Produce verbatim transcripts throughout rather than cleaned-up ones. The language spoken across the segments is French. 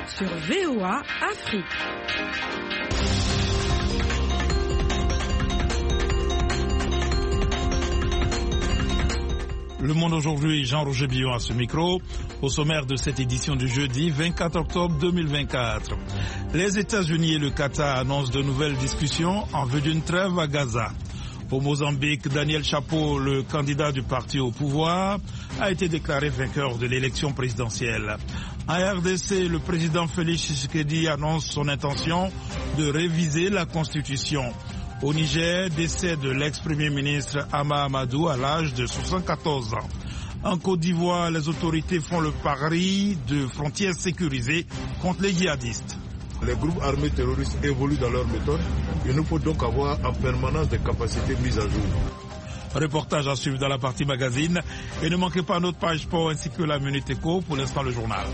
sur V O A Afrique. Le Monde aujourd'hui, Jean-Roger Billon à ce micro. Au sommaire de cette édition du jeudi vingt-quatre octobre deux mille vingt-quatre. Les États-Unis et le Qatar annoncent de nouvelles discussions en vue d'une trêve à Gaza. Au Mozambique, Daniel Chapo, le candidat du parti au pouvoir, a été déclaré vainqueur de l'élection présidentielle. En R D C, le président Félix Tshisekedi annonce son intention de réviser la Constitution. Au Niger, décès de l'ex-premier ministre Hama Amadou à l'âge de soixante-quatorze ans. En Côte d'Ivoire, les autorités font le pari de frontières sécurisées contre les djihadistes. Les groupes armés terroristes évoluent dans leurs méthodes. Il nous faut donc avoir en permanence des capacités mises à jour. Reportage à suivre dans la partie magazine. Et ne manquez pas notre page sport ainsi que la Minute Éco. Pour l'instant, le journal.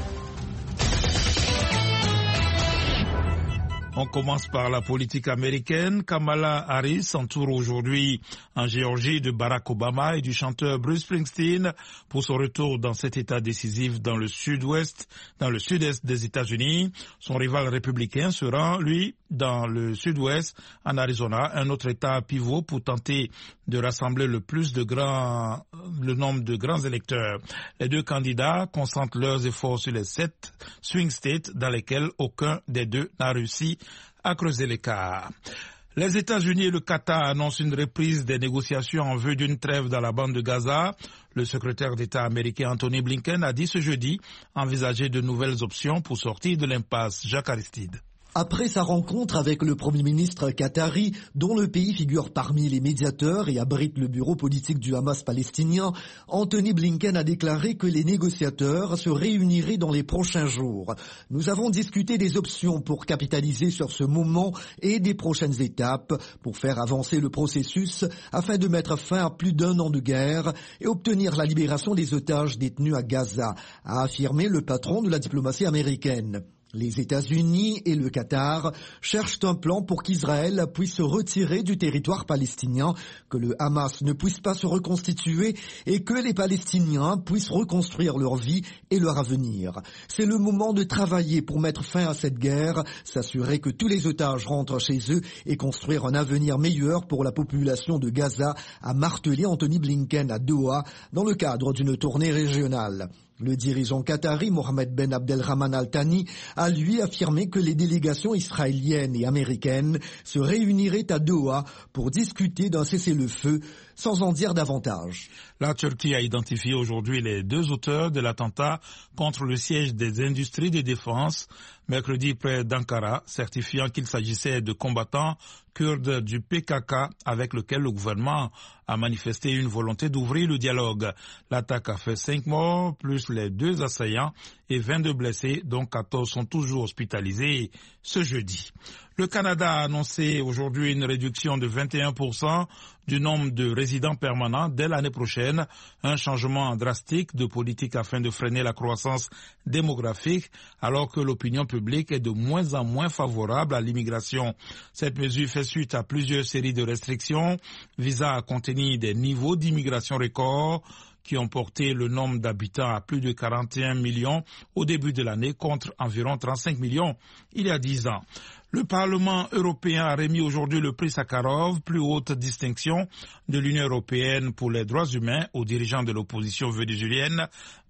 On commence par la politique américaine. Kamala Harris s'entoure aujourd'hui en Géorgie de Barack Obama et du chanteur Bruce Springsteen pour son retour dans cet État décisif dans le sud-ouest, dans le sud-est des États-Unis. Son rival républicain se rend, lui, dans le sud-ouest, en Arizona, un autre État pivot pour tenter de rassembler le plus de grands, le nombre de grands électeurs. Les deux candidats concentrent leurs efforts sur les sept swing states dans lesquels aucun des deux n'a réussi à creuser l'écart. Les États-Unis et le Qatar annoncent une reprise des négociations en vue d'une trêve dans la bande de Gaza. Le secrétaire d'État américain Anthony Blinken a dit ce jeudi envisager de nouvelles options pour sortir de l'impasse. Jacques Aristide. Après sa rencontre avec le Premier ministre qatari, dont le pays figure parmi les médiateurs et abrite le bureau politique du Hamas palestinien, Anthony Blinken a déclaré que les négociateurs se réuniraient dans les prochains jours. Nous avons discuté des options pour capitaliser sur ce moment et des prochaines étapes pour faire avancer le processus afin de mettre fin à plus d'un an de guerre et obtenir la libération des otages détenus à Gaza, a affirmé le patron de la diplomatie américaine. Les États-Unis et le Qatar cherchent un plan pour qu'Israël puisse se retirer du territoire palestinien, que le Hamas ne puisse pas se reconstituer et que les Palestiniens puissent reconstruire leur vie et leur avenir. C'est le moment de travailler pour mettre fin à cette guerre, s'assurer que tous les otages rentrent chez eux et construire un avenir meilleur pour la population de Gaza, a martelé Anthony Blinken à Doha dans le cadre d'une tournée régionale. Le dirigeant qatari Mohamed Ben Abdelrahman Al Thani a lui affirmé que les délégations israéliennes et américaines se réuniraient à Doha pour discuter d'un cessez-le-feu sans en dire davantage. La Turquie a identifié aujourd'hui les deux auteurs de l'attentat contre le siège des industries de défense mercredi près d'Ankara, certifiant qu'il s'agissait de combattants kurdes du P K K avec lequel le gouvernement a manifesté une volonté d'ouvrir le dialogue. L'attaque a fait cinq morts, plus les deux assaillants et vingt-deux blessés, dont quatorze sont toujours hospitalisés ce jeudi. Le Canada a annoncé aujourd'hui une réduction de vingt et un pour cent du nombre de résidents permanents dès l'année prochaine, un changement drastique de politique afin de freiner la croissance démographique, alors que l'opinion publique est de moins en moins favorable à l'immigration. Cette mesure fait suite à plusieurs séries de restrictions visant à contenir des niveaux d'immigration records qui ont porté le nombre d'habitants à plus de quarante et un millions au début de l'année contre environ trente-cinq millions il y a dix ans. Le Parlement européen a remis aujourd'hui le prix Sakharov, plus haute distinction de l'Union européenne pour les droits humains, aux dirigeants de l'opposition vénézuélienne,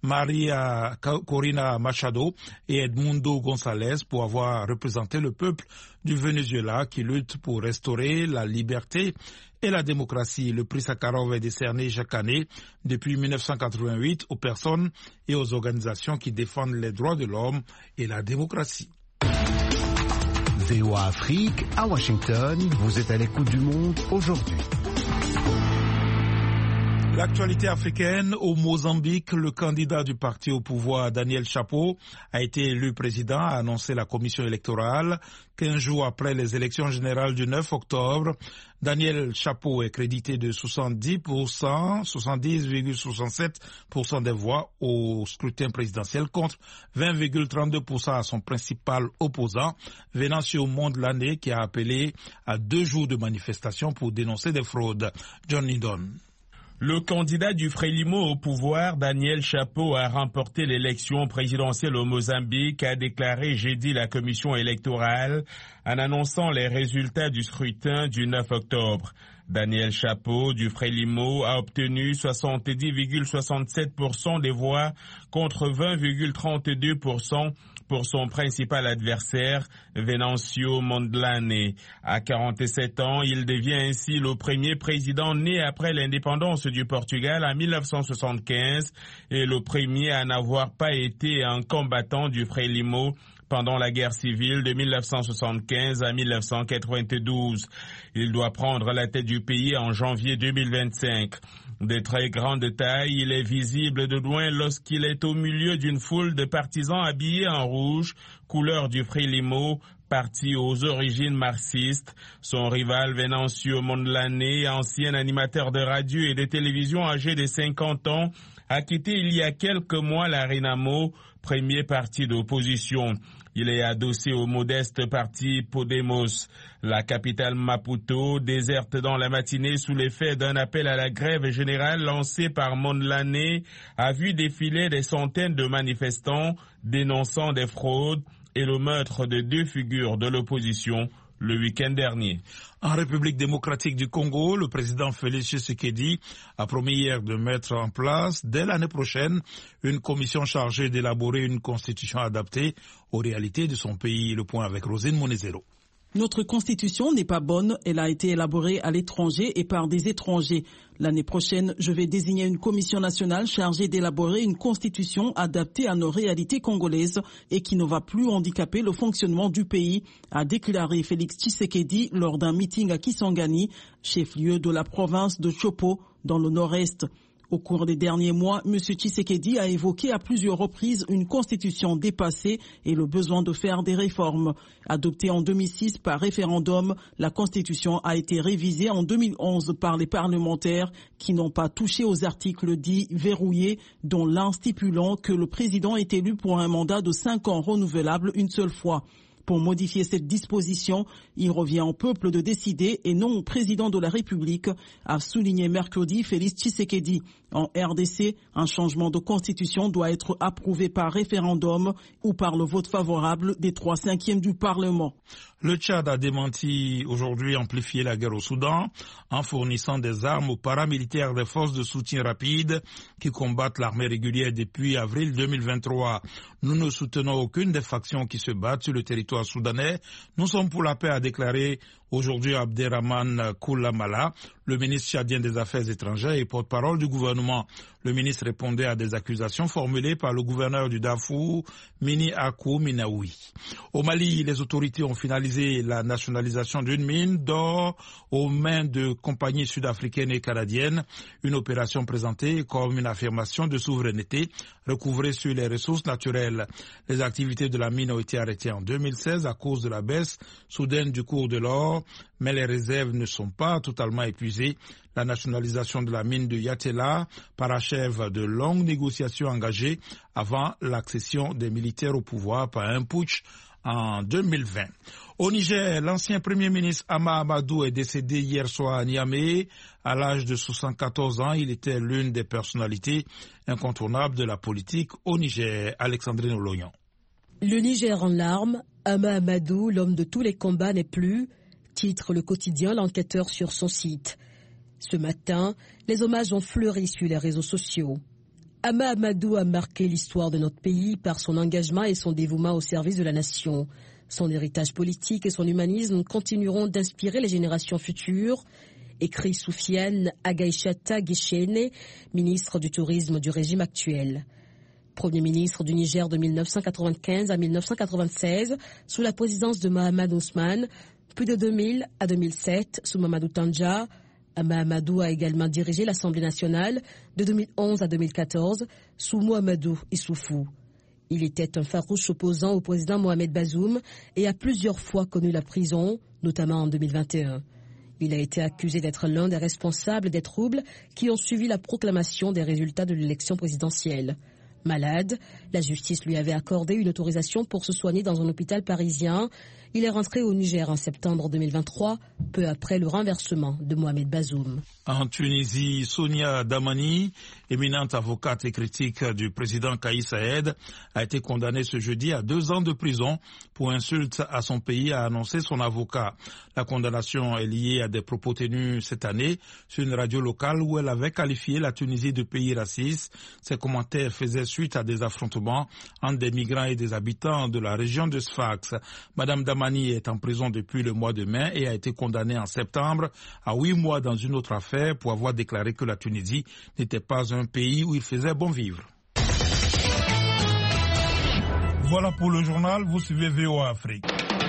Maria Corina Machado et Edmundo González, pour avoir représenté le peuple du Venezuela qui lutte pour restaurer la liberté et la démocratie. Le prix Sakharov est décerné chaque année depuis mille neuf cent quatre-vingt-huit aux personnes et aux organisations qui défendent les droits de l'homme et la démocratie. V O A Afrique, à Washington, vous êtes à l'écoute du monde aujourd'hui. L'actualité africaine, au Mozambique, le candidat du parti au pouvoir, Daniel Chapo, a été élu président, a annoncé la commission électorale. quinze jours après les élections générales du neuf octobre, Daniel Chapo est crédité de soixante-dix pour cent, soixante-dix virgule soixante-sept pour cent des voix au scrutin présidentiel contre vingt virgule trente-deux pour cent à son principal opposant, venant sur Monde l'année qui a appelé à deux jours de manifestation pour dénoncer des fraudes. John Lydon. Le candidat du Frélimo au pouvoir, Daniel Chapo, a remporté l'élection présidentielle au Mozambique, a déclaré jeudi la commission électorale en annonçant les résultats du scrutin du neuf octobre. Daniel Chapo du Frélimo a obtenu soixante-dix virgule soixante-sept pour cent des voix contre vingt virgule trente-deux pour cent pour son principal adversaire, Venancio Mondlane. À quarante-sept ans, il devient ainsi le premier président né après l'indépendance du Portugal en mille neuf cent soixante-quinze et le premier à n'avoir pas été un combattant du Frélimo pendant la guerre civile de mille neuf cent soixante-quinze à mille neuf cent quatre-vingt-douze. Il doit prendre la tête du pays en janvier deux mille vingt-cinq. De très grande taille, il est visible de loin lorsqu'il est au milieu d'une foule de partisans habillés en rouge, couleur du Frélimo, parti aux origines marxistes. Son rival Venancio Mondlane, ancien animateur de radio et de télévision âgé de cinquante ans, a quitté il y a quelques mois la Renamo, premier parti d'opposition. Il est adossé au modeste parti Podemos. La capitale Maputo, déserte dans la matinée sous l'effet d'un appel à la grève générale lancé par Mondlane, a vu défiler des centaines de manifestants dénonçant des fraudes et le meurtre de deux figures de l'opposition le week-end dernier. En République démocratique du Congo, le président Félix Tshisekedi a promis hier de mettre en place, dès l'année prochaine, une commission chargée d'élaborer une constitution adaptée aux réalités de son pays. Le point avec Rosine Monezero. Notre constitution n'est pas bonne, elle a été élaborée à l'étranger et par des étrangers. L'année prochaine, je vais désigner une commission nationale chargée d'élaborer une constitution adaptée à nos réalités congolaises et qui ne va plus handicaper le fonctionnement du pays, a déclaré Félix Tshisekedi lors d'un meeting à Kisangani, chef-lieu de la province de Chopo, dans le nord-est. Au cours des derniers mois, M. Tshisekedi a évoqué à plusieurs reprises une constitution dépassée et le besoin de faire des réformes. Adoptée en deux mille six par référendum, la constitution a été révisée en deux mille onze par les parlementaires qui n'ont pas touché aux articles dits verrouillés, dont l'un stipulant que le président est élu pour un mandat de cinq ans renouvelable une seule fois. Pour modifier cette disposition, il revient au peuple de décider et non au président de la République, a souligné mercredi Félix Tshisekedi. En R D C, un changement de constitution doit être approuvé par référendum ou par le vote favorable des trois cinquièmes du Parlement. Le Tchad a démenti aujourd'hui amplifier la guerre au Soudan en fournissant des armes aux paramilitaires des forces de soutien rapide qui combattent l'armée régulière depuis avril deux mille vingt-trois. Nous ne soutenons aucune des factions qui se battent sur le territoire soudanais. Nous sommes pour la paix, a déclaré aujourd'hui Abderrahman Koulamala, le ministre tchadien des Affaires étrangères et porte-parole du gouvernement. Le ministre répondait à des accusations formulées par le gouverneur du Darfour, Mini Akou Minaoui. Au Mali, les autorités ont finalisé la nationalisation d'une mine d'or aux mains de compagnies sud-africaines et canadiennes, une opération présentée comme une affirmation de souveraineté recouvrée sur les ressources naturelles. Les activités de la mine ont été arrêtées en deux mille seize à cause de la baisse soudaine du cours de l'or, mais les réserves ne sont pas totalement épuisées. La nationalisation de la mine de Yatela parachève de longues négociations engagées avant l'accession des militaires au pouvoir par un putsch en deux mille vingt. Au Niger, l'ancien premier ministre Hama Amadou est décédé hier soir à Niamey. À l'âge de soixante-quatorze ans, il était l'une des personnalités incontournables de la politique au Niger. Alexandrine Oloyan. Le Niger en larmes, Hama Amadou, l'homme de tous les combats n'est plus, titre le quotidien L'Enquêteur sur son site. Ce matin, les hommages ont fleuri sur les réseaux sociaux. Hama Amadou a marqué l'histoire de notre pays par son engagement et son dévouement au service de la nation. Son héritage politique et son humanisme continueront d'inspirer les générations futures, écrit Soufiane Agaïchata Guichene, ministre du Tourisme du régime actuel. Premier ministre du Niger de mille neuf cent quatre-vingt-quinze à mille neuf cent quatre-vingt-seize, sous la présidence de Mohamed Ousmane, puis de deux mille à deux mille sept, sous Mamadou Tandja. Hama Amadou a également dirigé l'Assemblée nationale de deux mille onze à deux mille quatorze, sous Mohamedou Issoufou. Il était un farouche opposant au président Mohamed Bazoum et a plusieurs fois connu la prison, notamment en deux mille vingt et un. Il a été accusé d'être l'un des responsables des troubles qui ont suivi la proclamation des résultats de l'élection présidentielle. Malade, la justice lui avait accordé une autorisation pour se soigner dans un hôpital parisien Il est rentré au Niger en septembre deux mille vingt-trois, peu après le renversement de Mohamed Bazoum. En Tunisie, Sonia Damani, éminente avocate et critique du président Kais Saied, a été condamnée ce jeudi à deux ans de prison pour insulte à son pays, a annoncé son avocat. La condamnation est liée à des propos tenus cette année sur une radio locale où elle avait qualifié la Tunisie de pays raciste. Ces commentaires faisaient suite à des affrontements entre des migrants et des habitants de la région de Sfax. Madame Damani est en prison depuis le mois de mai et a été condamnée en septembre à huit mois dans une autre affaire pour avoir déclaré que la Tunisie n'était pas un pays où il faisait bon vivre. Voilà pour le journal, vous suivez V O A Afrique.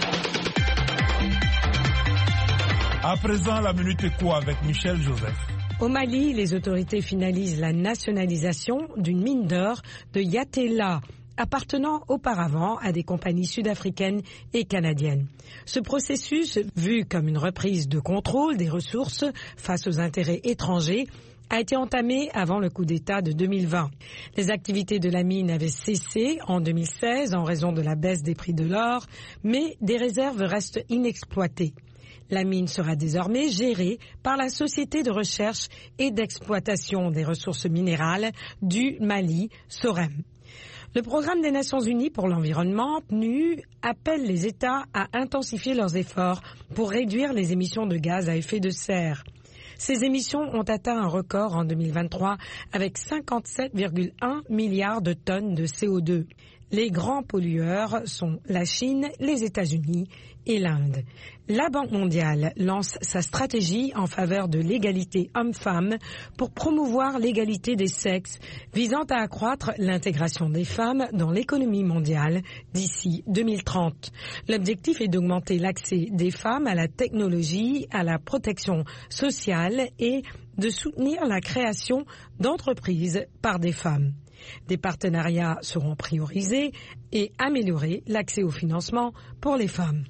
À présent, la Minute Éco avec Michel Joseph. Au Mali, les autorités finalisent la nationalisation d'une mine d'or de Yatela, appartenant auparavant à des compagnies sud-africaines et canadiennes. Ce processus, vu comme une reprise de contrôle des ressources face aux intérêts étrangers, a été entamé avant le coup d'État de deux mille vingt. Les activités de la mine avaient cessé en deux mille seize en raison de la baisse des prix de l'or, mais des réserves restent inexploitées. La mine sera désormais gérée par la Société de recherche et d'exploitation des ressources minérales du Mali, SOREM. Le programme des Nations Unies pour l'environnement, P N U, appelle les États à intensifier leurs efforts pour réduire les émissions de gaz à effet de serre. Ces émissions ont atteint un record en deux mille vingt-trois avec cinquante-sept virgule un milliards de tonnes de C O deux. Les grands pollueurs sont la Chine, les États-Unis et l'Inde. La Banque mondiale lance sa stratégie en faveur de l'égalité homme-femme pour promouvoir l'égalité des sexes, visant à accroître l'intégration des femmes dans l'économie mondiale d'ici deux mille trente. L'objectif est d'augmenter l'accès des femmes à la technologie, à la protection sociale et de soutenir la création d'entreprises par des femmes. Des partenariats seront priorisés et améliorer l'accès au financement pour les femmes.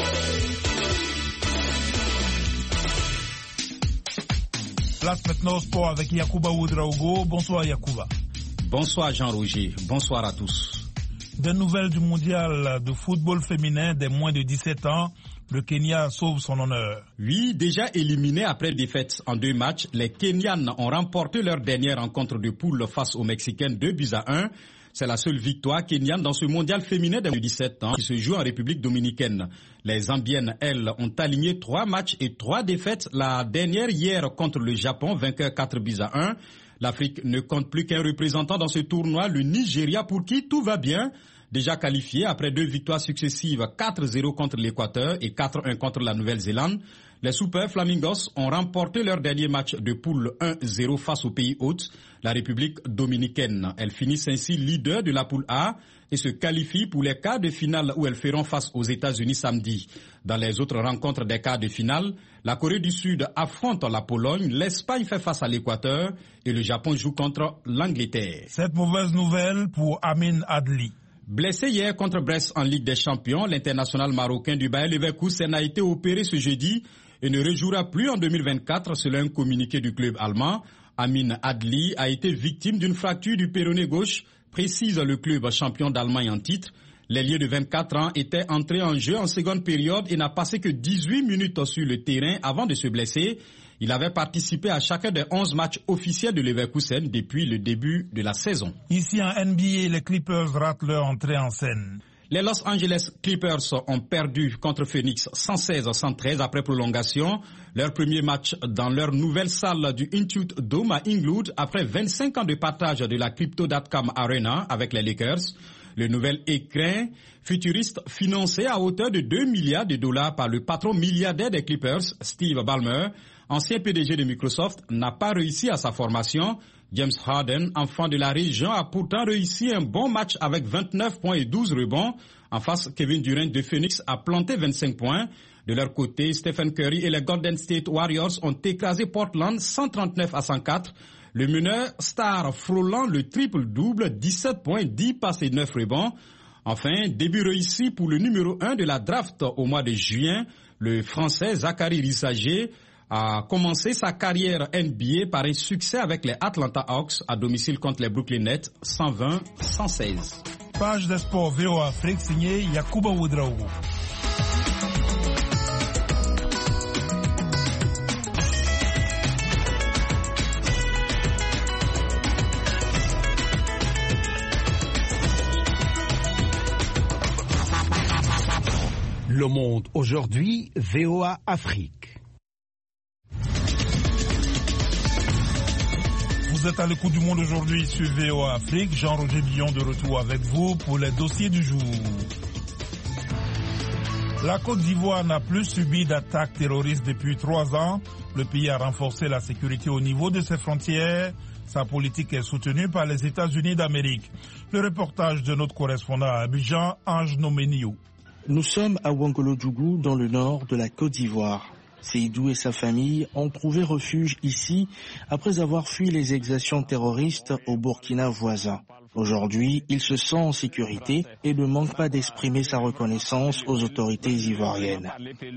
Place maintenant au sport avec Yacouba Ouedraogo. Bonsoir Yacouba. Bonsoir Jean-Roger, bonsoir à tous. Des nouvelles du mondial de football féminin des moins de dix-sept ans. Le Kenya sauve son honneur. Oui, déjà éliminés après défaite en deux matchs, les Kenyanes ont remporté leur dernière rencontre de poule face aux Mexicaines deux buts à un. C'est la seule victoire kenyane dans ce mondial féminin des dix-sept ans qui se joue en République dominicaine. Les Zambiennes, elles, ont aligné trois matchs et trois défaites. La dernière hier contre le Japon, vainqueur quatre buts à un. L'Afrique ne compte plus qu'un représentant dans ce tournoi, le Nigeria, pour qui tout va bien. Déjà qualifié après deux victoires successives, quatre zéro contre l'Équateur et quatre un contre la Nouvelle-Zélande, les Super Flamingos ont remporté leur dernier match de poule un zéro face au pays hôte, la République dominicaine. Elles finissent ainsi leader de la poule A et se qualifient pour les quarts de finale où elles feront face aux États-Unis samedi. Dans les autres rencontres des quarts de finale, la Corée du Sud affronte la Pologne, l'Espagne fait face à l'Équateur et le Japon joue contre l'Angleterre. Cette mauvaise nouvelle pour Amin Adli. Blessé hier contre Brest en Ligue des Champions, l'international marocain du Bayer Leverkusen a été opéré ce jeudi et ne rejouera plus en deux mille vingt-quatre selon un communiqué du club allemand. Amin Adli a été victime d'une fracture du péroné gauche, précise le club champion d'Allemagne en titre. L'ailier de vingt-quatre ans était entré en jeu en seconde période et n'a passé que dix-huit minutes sur le terrain avant de se blesser. Il avait participé à chacun des onze matchs officiels de Leverkusen depuis le début de la saison. Ici en N B A, les Clippers ratent leur entrée en scène. Les Los Angeles Clippers ont perdu contre Phoenix cent seize à cent treize après prolongation. Leur premier match dans leur nouvelle salle du Intuit Dome à Inglewood après vingt-cinq ans de partage de la Crypto dot com Arena avec les Lakers. Le nouvel écrin futuriste financé à hauteur de deux milliards de dollars par le patron milliardaire des Clippers, Steve Ballmer, ancien P D G de Microsoft, n'a pas réussi à sa formation. James Harden, enfant de la région, a pourtant réussi un bon match avec vingt-neuf points et douze rebonds. En face, Kevin Durant de Phoenix a planté vingt-cinq points. De leur côté, Stephen Curry et les Golden State Warriors ont écrasé Portland cent trente-neuf à cent quatre. Le meneur star frôlant le triple-double, dix-sept points, dix passes et neuf rebonds. Enfin, début réussi pour le numéro un de la draft au mois de juin, le Français Zachary Rissager a commencé sa carrière N B A par un succès avec les Atlanta Hawks à domicile contre les Brooklyn Nets, cent vingt à cent seize. Page des sports V O A Afrique signée Yacouba Ouedraogo. Le Monde aujourd'hui, V O A Afrique. Vous êtes à l'écoute du Monde aujourd'hui sur V O A Afrique. Jean-Roger Billon de retour avec vous pour les dossiers du jour. La Côte d'Ivoire n'a plus subi d'attaques terroristes depuis trois ans. Le pays a renforcé la sécurité au niveau de ses frontières. Sa politique est soutenue par les États-Unis d'Amérique. Le reportage de notre correspondant à Abidjan, Ange Nomenio. Nous sommes à Ouangolo-Djougou, dans le nord de la Côte d'Ivoire. Seydou et sa famille ont trouvé refuge ici après avoir fui les exactions terroristes au Burkina voisin. Aujourd'hui, il se sent en sécurité et ne manque pas d'exprimer sa reconnaissance aux autorités ivoiriennes.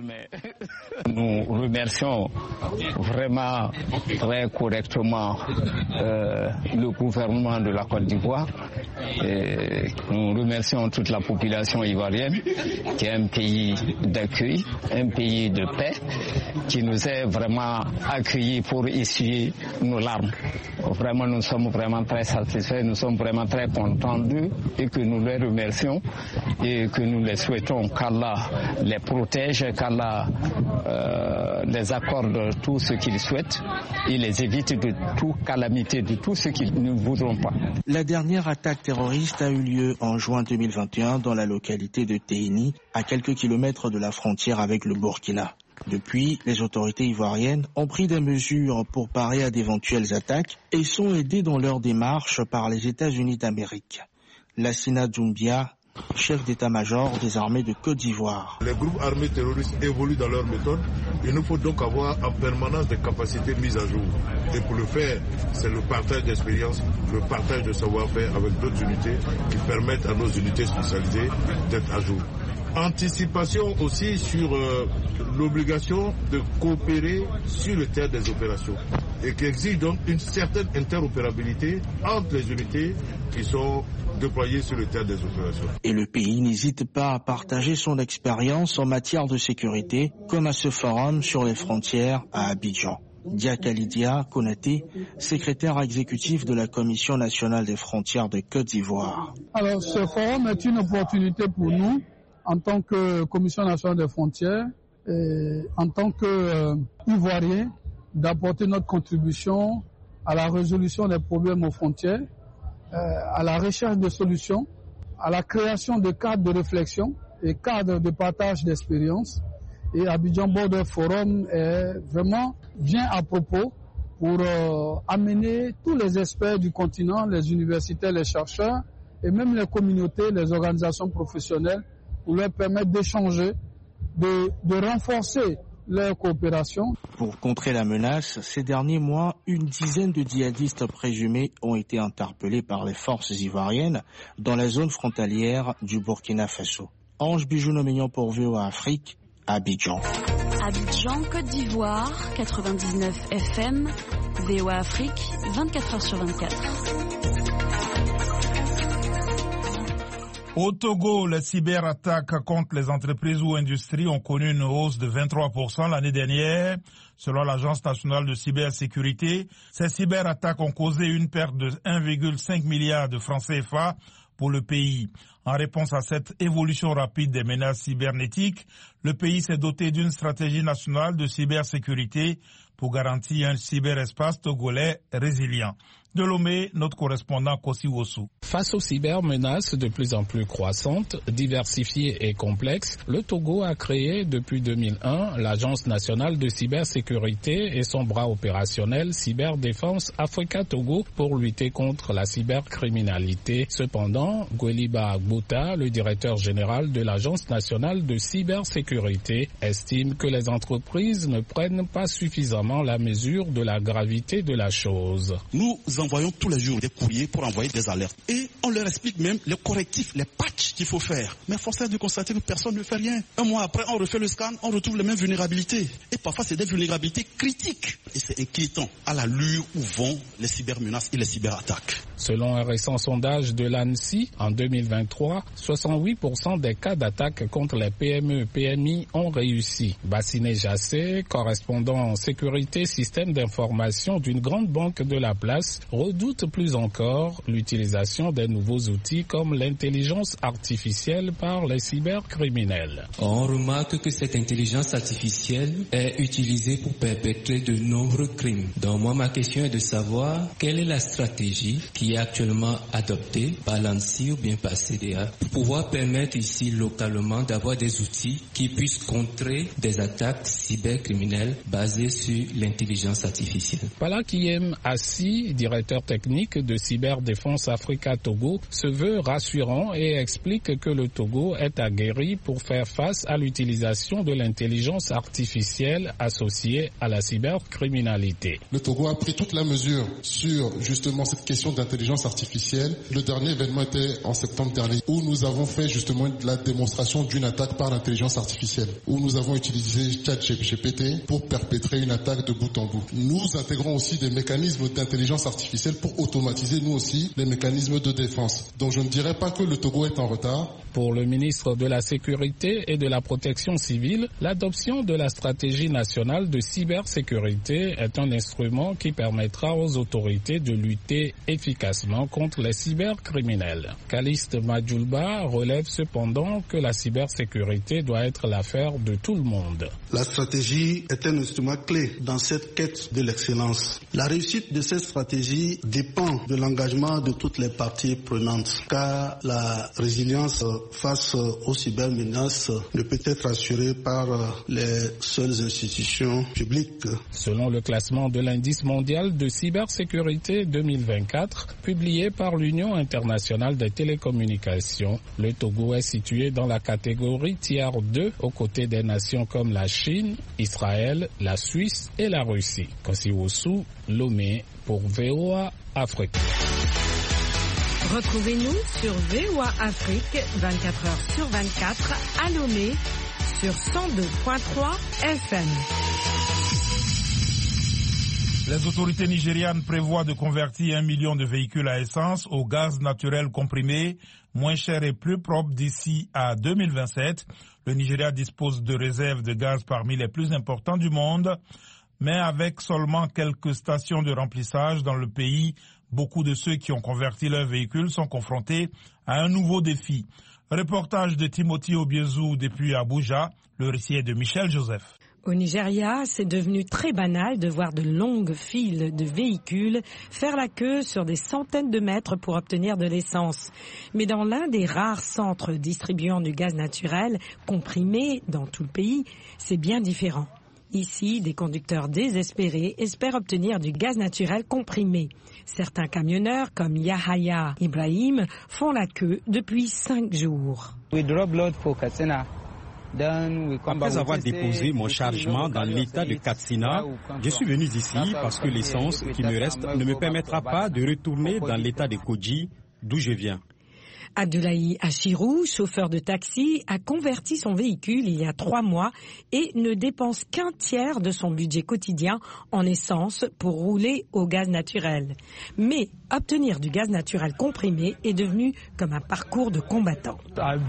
Nous remercions vraiment très correctement euh, le gouvernement de la Côte d'Ivoire. Et nous remercions toute la population ivoirienne qui est un pays d'accueil, un pays de paix, qui nous a vraiment accueillis pour essuyer nos larmes. Vraiment, nous sommes vraiment très satisfaits, nous sommes vraiment très contents d'eux et que nous les remercions et que nous les souhaitons qu'Allah les protège, qu'Allah euh, les accorde tout ce qu'ils souhaitent et les évite de toute calamité, de tout ce qu'ils ne voudront pas. La dernière attaque terroriste a eu lieu en juin deux mille vingt et un dans la localité de Téhéni, à quelques kilomètres de la frontière avec le Burkina. Depuis, les autorités ivoiriennes ont pris des mesures pour parer à d'éventuelles attaques et sont aidées dans leur démarche par les États-Unis d'Amérique. Lassina Doumbia, chef d'état-major des armées de Côte d'Ivoire. Les groupes armés terroristes évoluent dans leurs méthodes. Il nous faut donc avoir en permanence des capacités mises à jour. Et pour le faire, c'est le partage d'expérience, le partage de savoir-faire avec d'autres unités qui permettent à nos unités spécialisées d'être à jour. Anticipation aussi sur euh, l'obligation de coopérer sur le terrain des opérations et qui exige donc une certaine interopérabilité entre les unités qui sont déployées sur le terrain des opérations. Et le pays n'hésite pas à partager son expérience en matière de sécurité, comme à ce forum sur les frontières à Abidjan. Diakalidia Konaté, secrétaire exécutif de la Commission nationale des frontières de Côte d'Ivoire. Alors ce forum est une opportunité pour nous en tant que Commission nationale des frontières, et en tant qu'Ivoiriens, euh, d'apporter notre contribution à la résolution des problèmes aux frontières, euh, à la recherche de solutions, à la création de cadres de réflexion et cadres de partage d'expérience. Et Abidjan Border Forum est vraiment bien à propos pour euh, amener tous les experts du continent, les universitaires, les chercheurs et même les communautés, les organisations professionnelles pour leur permettre d'échanger, de, de renforcer leur coopération. Pour contrer la menace, ces derniers mois, une dizaine de djihadistes présumés ont été interpellés par les forces ivoiriennes dans la zone frontalière du Burkina Faso. Ange Bijou-Nomignon pour V O A Afrique, Abidjan. Abidjan, Côte d'Ivoire, quatre-vingt-dix-neuf F M, V O A Afrique, vingt-quatre heures sur vingt-quatre. Au Togo, les cyberattaques contre les entreprises ou industries ont connu une hausse de vingt-trois pour cent l'année dernière. Selon l'Agence nationale de cybersécurité, ces cyberattaques ont causé une perte de un virgule cinq milliard de francs C F A pour le pays. En réponse à cette évolution rapide des menaces cybernétiques, le pays s'est doté d'une stratégie nationale de cybersécurité pour garantir un cyberespace togolais résilient. De Lomé, notre correspondant Kossi Wosu. Face aux cybermenaces de plus en plus croissantes, diversifiées et complexes, le Togo a créé depuis deux mille un l'Agence nationale de cybersécurité et son bras opérationnel Cyberdéfense Africa Togo pour lutter contre la cybercriminalité. Cependant, Gweliba Agbouta, le directeur général de l'Agence nationale de cybersécurité, estime que les entreprises ne prennent pas suffisamment la mesure de la gravité de la chose. Nous envoyons tous les jours des courriers pour envoyer des alertes. Et on leur explique même les correctifs, les patchs qu'il faut faire. Mais force est de constater que personne ne fait rien. Un mois après, on refait le scan, on retrouve les mêmes vulnérabilités. Et parfois, c'est des vulnérabilités critiques. Et c'est inquiétant à l'allure où vont les cybermenaces et les cyberattaques. Selon un récent sondage de l'ANSSI, en deux mille vingt-trois, soixante-huit pour cent des cas d'attaque contre les P M E P M I ont réussi. Bassiné Jassé, correspondant en sécurité système d'information d'une grande banque de la place, redoute plus encore l'utilisation des nouveaux outils comme l'intelligence artificielle par les cybercriminels. On remarque que cette intelligence artificielle est utilisée pour perpétrer de nombreux crimes. Donc moi, ma question est de savoir quelle est la stratégie qui est actuellement adoptée par l'ANSSI ou bien par C D A pour pouvoir permettre ici localement d'avoir des outils qui puissent contrer des attaques cybercriminelles basées sur l'intelligence artificielle. Palakiem Assi, directeur technique de Cyberdéfense Africa Togo, se veut rassurant et explique que le Togo est aguerri pour faire face à l'utilisation de l'intelligence artificielle associée à la cybercriminalité. Le Togo a pris toute la mesure sur justement cette question d'intelligence artificielle. Le dernier événement était en septembre dernier où nous avons fait justement la démonstration d'une attaque par l'intelligence artificielle, où nous avons utilisé ChatGPT pour perpétrer une attaque de bout en bout. Nous intégrons aussi des mécanismes d'intelligence artificielle pour automatiser nous aussi les mécanismes de défense. Donc je ne dirais pas que le Togo est en retard. Pour le ministre de la Sécurité et de la Protection civile, l'adoption de la stratégie nationale de cybersécurité est un instrument qui permettra aux autorités de lutter efficacement contre les cybercriminels. Caliste Madjoulba relève cependant que la cybersécurité doit être l'affaire de tout le monde. La stratégie est un instrument clé dans cette quête de l'excellence. La réussite de cette stratégie dépend de l'engagement de toutes les parties prenantes, car la résilience face aux cybermenaces ne peut être assurée par les seules institutions publiques. Selon le classement de l'indice mondial de cybersécurité deux mille vingt-quatre, publié par l'Union internationale des télécommunications, le Togo est situé dans la catégorie tiers deux aux côtés des nations comme la Chine, Israël, la Suisse et la Russie. Kosiwosu, Lomé pour V O A Afrique. Retrouvez-nous sur V O A Afrique vingt-quatre heures sur vingt-quatre à Lomé sur cent deux virgule trois F M. Les autorités nigérianes prévoient de convertir un million de véhicules à essence au gaz naturel comprimé, moins cher et plus propre d'ici à deux mille vingt-sept. Le Nigeria dispose de réserves de gaz parmi les plus importantes du monde, mais avec seulement quelques stations de remplissage dans le pays, beaucoup de ceux qui ont converti leurs véhicules sont confrontés à un nouveau défi. Reportage de Timothy Obiezou depuis Abuja, le récit est de Michel Joseph. Au Nigeria, c'est devenu très banal de voir de longues files de véhicules faire la queue sur des centaines de mètres pour obtenir de l'essence. Mais dans l'un des rares centres distribuant du gaz naturel comprimé dans tout le pays, c'est bien différent. Ici, des conducteurs désespérés espèrent obtenir du gaz naturel comprimé. Certains camionneurs, comme Yahaya Ibrahim, font la queue depuis cinq jours. Après avoir déposé mon chargement dans l'état de Katsina, je suis venu ici parce que l'essence qui me reste ne me permettra pas de retourner dans l'état de Koji, d'où je viens. Abdoulaye Achirou, chauffeur de taxi, a converti son véhicule il y a trois mois et ne dépense qu'un tiers de son budget quotidien en essence pour rouler au gaz naturel. Mais obtenir du gaz naturel comprimé est devenu comme un parcours de combattant.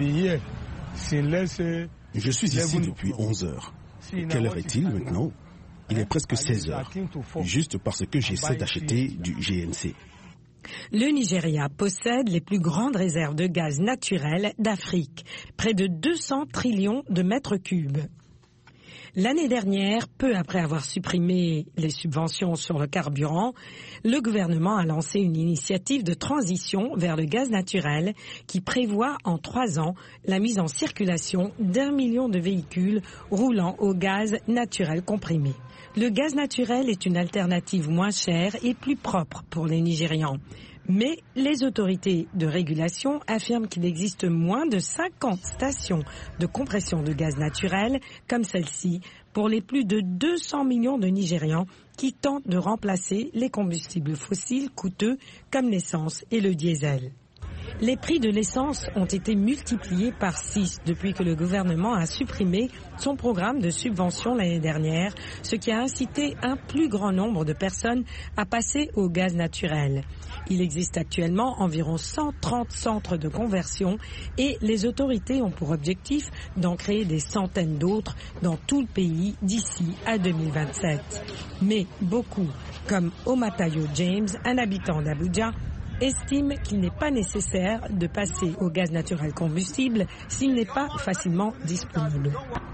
Je suis ici depuis onze heures. Quelle heure est-il maintenant? Il est presque seize heures, juste parce que j'essaie d'acheter du G N C. Le Nigeria possède les plus grandes réserves de gaz naturel d'Afrique, près de deux cents trillions de mètres cubes. L'année dernière, peu après avoir supprimé les subventions sur le carburant, le gouvernement a lancé une initiative de transition vers le gaz naturel qui prévoit en trois ans la mise en circulation d'un million de véhicules roulant au gaz naturel comprimé. Le gaz naturel est une alternative moins chère et plus propre pour les Nigérians. Mais les autorités de régulation affirment qu'il existe moins de cinquante stations de compression de gaz naturel comme celle-ci pour les plus de deux cents millions de Nigérians qui tentent de remplacer les combustibles fossiles coûteux comme l'essence et le diesel. Les prix de l'essence ont été multipliés par six depuis que le gouvernement a supprimé son programme de subvention l'année dernière, ce qui a incité un plus grand nombre de personnes à passer au gaz naturel. Il existe actuellement environ cent trente centres de conversion et les autorités ont pour objectif d'en créer des centaines d'autres dans tout le pays d'ici à deux mille vingt-sept. Mais beaucoup, comme Omatayo James, un habitant d'Abuja, estime qu'il n'est pas nécessaire de passer au gaz naturel combustible s'il n'est pas facilement disponible.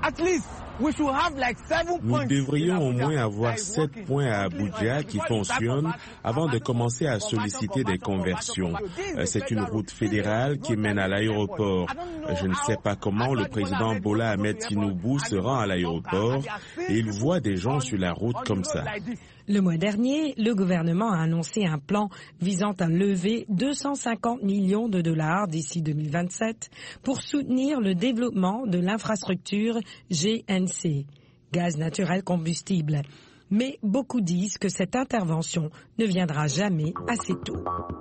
Nous devrions au moins avoir sept points à Abuja qui fonctionnent avant de commencer à solliciter des conversions. C'est une route fédérale qui mène à l'aéroport. Je ne sais pas comment le président Bola Ahmed Tinubu se rend à l'aéroport et il voit des gens sur la route comme ça. Le mois dernier, le gouvernement a annoncé un plan visant à lever deux cent cinquante millions de dollars d'ici deux mille vingt-sept pour soutenir le développement de l'infrastructure G N C, gaz naturel combustible. Mais beaucoup disent que cette intervention ne viendra jamais assez tôt.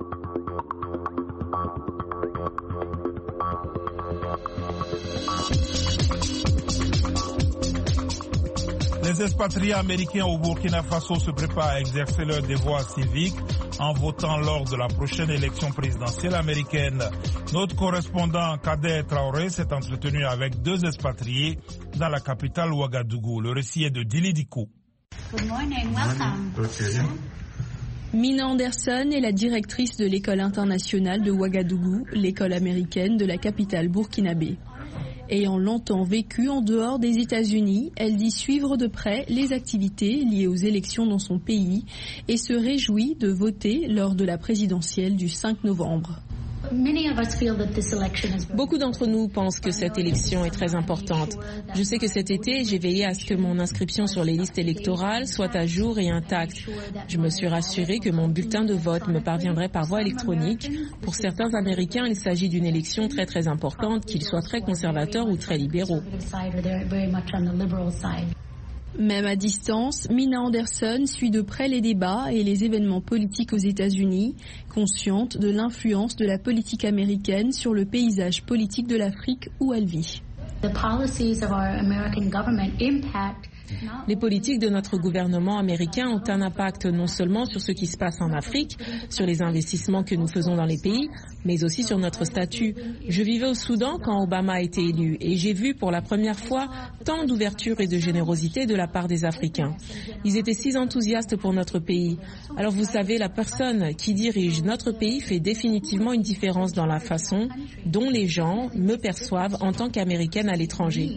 Les expatriés américains au Burkina Faso se préparent à exercer leur devoir civique en votant lors de la prochaine élection présidentielle américaine. Notre correspondant Kader Traoré s'est entretenu avec deux expatriés dans la capitale Ouagadougou. Le récit est de Dili Dikou. Good morning, welcome. Mina Anderson est la directrice de l'école internationale de Ouagadougou, l'école américaine de la capitale burkinabé. Ayant longtemps vécu en dehors des États-Unis, elle dit suivre de près les activités liées aux élections dans son pays et se réjouit de voter lors de la présidentielle du cinq novembre. Beaucoup d'entre nous pensent que cette élection est très importante. Je sais que cet été, j'ai veillé à ce que mon inscription sur les listes électorales soit à jour et intacte. Je me suis rassurée que mon bulletin de vote me parviendrait par voie électronique. Pour certains Américains, il s'agit d'une élection très très importante, qu'ils soient très conservateurs ou très libéraux. Même à distance, Mina Anderson suit de près les débats et les événements politiques aux États-Unis, consciente de l'influence de la politique américaine sur le paysage politique de l'Afrique où elle vit. Les politiques de notre gouvernement américain ont un impact non seulement sur ce qui se passe en Afrique, sur les investissements que nous faisons dans les pays, mais aussi sur notre statut. Je vivais au Soudan quand Obama a été élu et j'ai vu pour la première fois tant d'ouverture et de générosité de la part des Africains. Ils étaient si enthousiastes pour notre pays. Alors vous savez, la personne qui dirige notre pays fait définitivement une différence dans la façon dont les gens me perçoivent en tant qu'Américaine à l'étranger.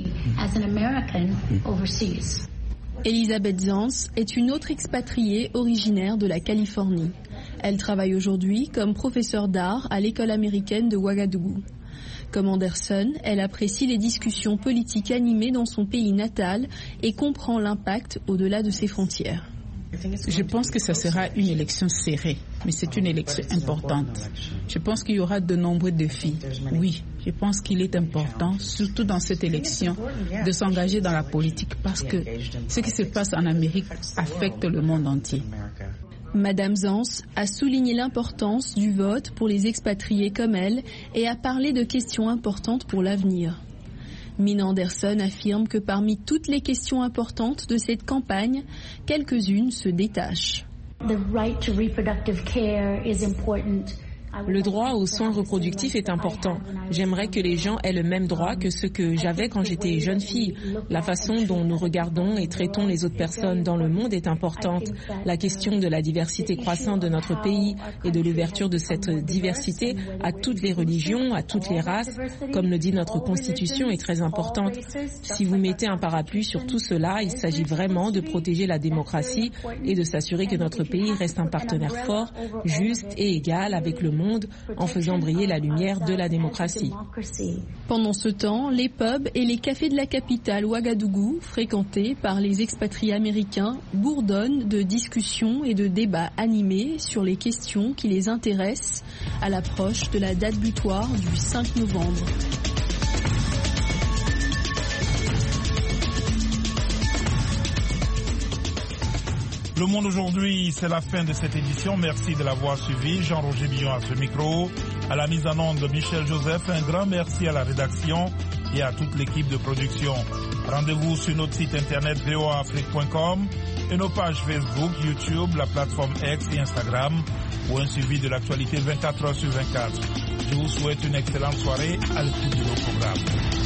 Elisabeth Zans est une autre expatriée originaire de la Californie. Elle travaille aujourd'hui comme professeure d'art à l'école américaine de Ouagadougou. Comme Anderson, elle apprécie les discussions politiques animées dans son pays natal et comprend l'impact au-delà de ses frontières. Je pense que ce sera une élection serrée, mais c'est une élection importante. Je pense qu'il y aura de nombreux défis. Oui, je pense qu'il est important, surtout dans cette élection, de s'engager dans la politique parce que ce qui se passe en Amérique affecte le monde entier. Madame Zans a souligné l'importance du vote pour les expatriés comme elle et a parlé de questions importantes pour l'avenir. Mina Anderson affirme que parmi toutes les questions importantes de cette campagne, quelques-unes se détachent. Le droit aux soins reproductifs est important. J'aimerais que les gens aient le même droit que ceux que j'avais quand j'étais jeune fille. La façon dont nous regardons et traitons les autres personnes dans le monde est importante. La question de la diversité croissante de notre pays et de l'ouverture de cette diversité à toutes les religions, à toutes les races, comme le dit notre Constitution, est très importante. Si vous mettez un parapluie sur tout cela, il s'agit vraiment de protéger la démocratie et de s'assurer que notre pays reste un partenaire fort, juste et égal avec le monde monde en faisant briller la lumière de la démocratie. Pendant ce temps, les pubs et les cafés de la capitale Ouagadougou, fréquentés par les expatriés américains, bourdonnent de discussions et de débats animés sur les questions qui les intéressent à l'approche de la date butoir du cinq novembre. Le Monde aujourd'hui, c'est la fin de cette édition. Merci de l'avoir suivi. Jean-Roger Billon à ce micro. À la mise en onde de Michel Joseph, un grand merci à la rédaction et à toute l'équipe de production. Rendez-vous sur notre site internet v o a afrique point com et nos pages Facebook, YouTube, la plateforme X et Instagram pour un suivi de l'actualité vingt-quatre heures sur vingt-quatre. Je vous souhaite une excellente soirée à l'écoute de nos programmes.